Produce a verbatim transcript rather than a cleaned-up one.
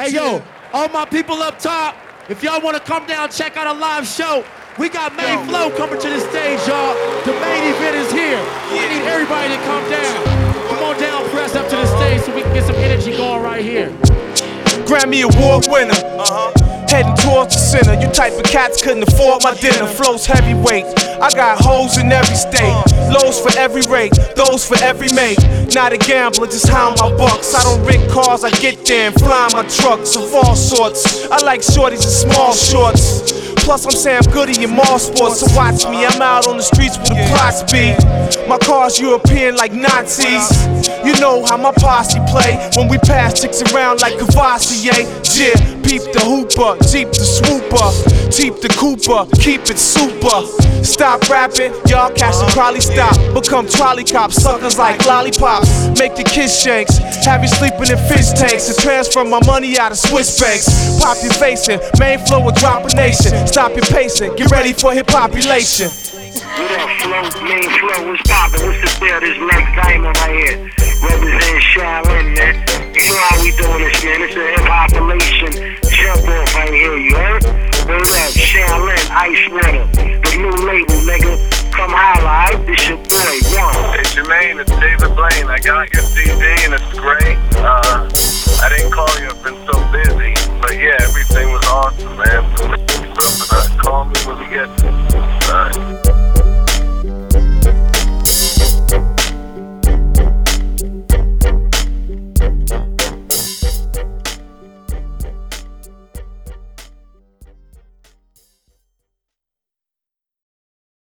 Hey, yo, all my people up top, if y'all want to come down, check out a live show. We got Main Flow coming to the stage, y'all. The main event is here. We need everybody to come down. Come on down, press up to the stage so we can get some energy going right here. Grammy Award winner. Uh-huh. Heading towards the center. You type of cats couldn't afford my dinner. Flows heavyweight. I got hoes in every state. Lows for every rate. Those for every mate. Not a gambler, just hound my bucks. I don't rent cars, I get there and fly my trucks of all sorts. I like shorties in small shorts. Plus I'm Sam Goody in mall sports. So watch me, I'm out on the streets with the plots be. My car's European like Nazis. You know how my posse play when we pass chicks around like Cavassier. Yeah, peep the hooper, Jeep the swooper, Jeep the Cooper, keep it super. Stop rapping, y'all cats should probably stop. Become trolley cops, suckers like lollipops. Make the kiss shanks, have you sleeping in fish tanks, and transfer my money out of Swiss banks. Pop your facing, Main Flow will drop a nation. Stop your pacing, get ready for hip population. What up, Flow? Main Flow, what's poppin'? What's the deal? This Lex Diamond right here. Representing Shaolin, man. You know how we doing this, man. It's a hip population jump off right here, you heard? Word up, Shaolin, Ice Water. The new label, nigga. Come holla, alright? This your boy, one. Hey, Jermaine, it's David Blaine. I got your C D and it's great. Uh, I didn't call you, I've been so busy. But yeah, everything was awesome, man. Call me when we get to it. Alright.